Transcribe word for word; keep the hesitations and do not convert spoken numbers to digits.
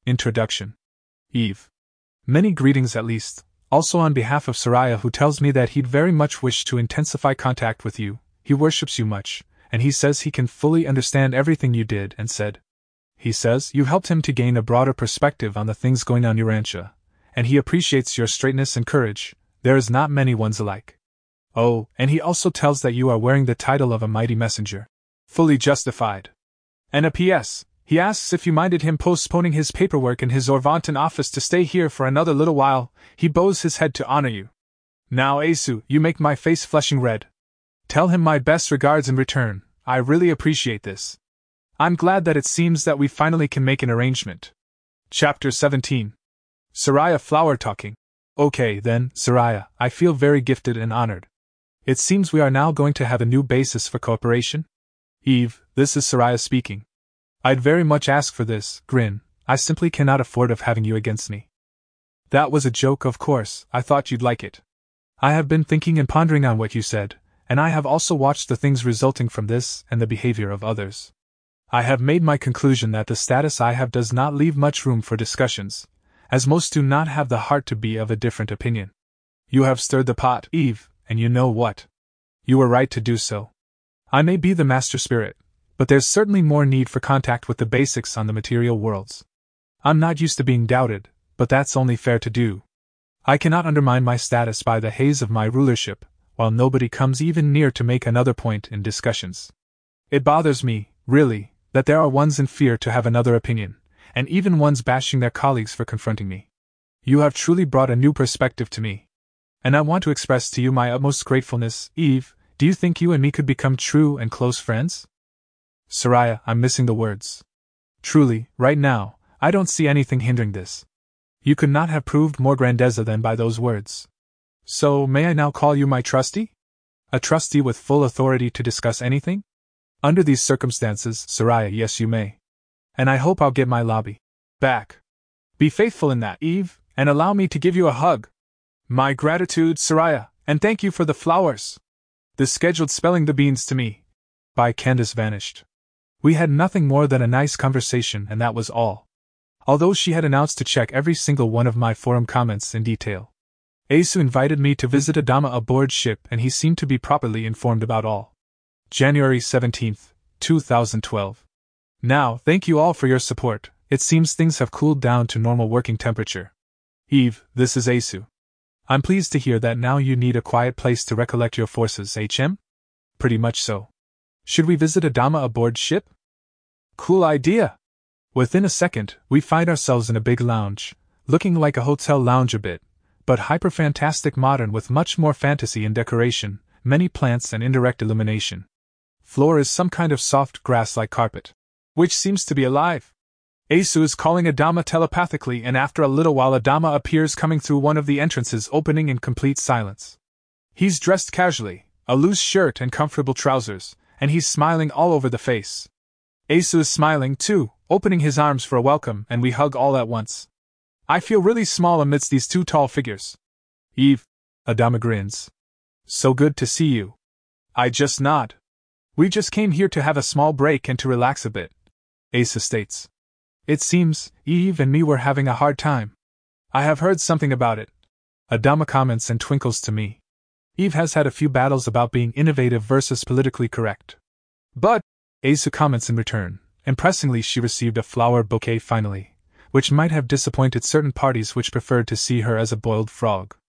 Introduction. Eve. Many greetings at least, also on behalf of Soraya, who tells me that he'd very much wish to intensify contact with you. He worships you much, and he says he can fully understand everything you did and said. He says you helped him to gain a broader perspective on the things going on Urantia, and he appreciates your straightness and courage. There is not many ones alike. Oh, and he also tells that you are wearing the title of a mighty messenger. Fully justified. And a P S He asks if you minded him postponing his paperwork in his Orvanton office to stay here for another little while. He bows his head to honor you. Now, Asu, you make my face flushing red. Tell him my best regards in return. I really appreciate this. I'm glad that it seems that we finally can make an arrangement. Chapter seventeen. Soraya Flower talking. Okay then, Soraya, I feel very gifted and honored. It seems we are now going to have a new basis for cooperation? Eve, this is Soraya speaking. I'd very much ask for this, grin. I simply cannot afford of having you against me. That was a joke, of course. I thought you'd like it. I have been thinking and pondering on what you said, and I have also watched the things resulting from this and the behavior of others. I have made my conclusion that the status I have does not leave much room for discussions, as most do not have the heart to be of a different opinion. You have stirred the pot, Eve, and you know what? You were right to do so. I may be the master spirit, but there's certainly more need for contact with the basics on the material worlds. I'm not used to being doubted, but that's only fair to do. I cannot undermine my status by the haze of my rulership, while nobody comes even near to make another point in discussions. It bothers me, really, that there are ones in fear to have another opinion, and even ones bashing their colleagues for confronting me. You have truly brought a new perspective to me. And I want to express to you my utmost gratefulness. Eve, do you think you and me could become true and close friends? Soraya, I'm missing the words. Truly, right now, I don't see anything hindering this. You could not have proved more grandeza than by those words. So, may I now call you my trustee? A trustee with full authority to discuss anything? Under these circumstances, Soraya, yes you may. And I hope I'll get my lobby back. Be faithful in that, Eve, and allow me to give you a hug. My gratitude, Soraya, and thank you for the flowers. The scheduled spelling the beans to me. By Candace vanished. We had nothing more than a nice conversation, and that was all. Although she had announced to check every single one of my forum comments in detail. Asu invited me to visit Adama aboard ship, and he seemed to be properly informed about all. January seventeenth, two thousand twelve. Now, thank you all for your support. It seems things have cooled down to normal working temperature. Eve, this is Asu. I'm pleased to hear that now you need a quiet place to recollect your forces, H M? Pretty much so. Should we visit Adama aboard ship? Cool idea! Within a second, we find ourselves in a big lounge, looking like a hotel lounge a bit, but hyper-fantastic modern with much more fantasy in decoration, many plants and indirect illumination. Floor is some kind of soft grass-like carpet, which seems to be alive. Asu is calling Adama telepathically, and after a little while Adama appears coming through one of the entrances, opening in complete silence. He's dressed casually, a loose shirt and comfortable trousers, and he's smiling all over the face. Asu is smiling too, opening his arms for a welcome, and we hug all at once. I feel really small amidst these two tall figures. Eve, Adama grins. So good to see you. I just nod. We just came here to have a small break and to relax a bit. Asu states. It seems, Eve and me were having a hard time. I have heard something about it. Adama comments and twinkles to me. Eve has had a few battles about being innovative versus politically correct. But, Asu comments in return, impressingly she received a flower bouquet finally, which might have disappointed certain parties which preferred to see her as a boiled frog.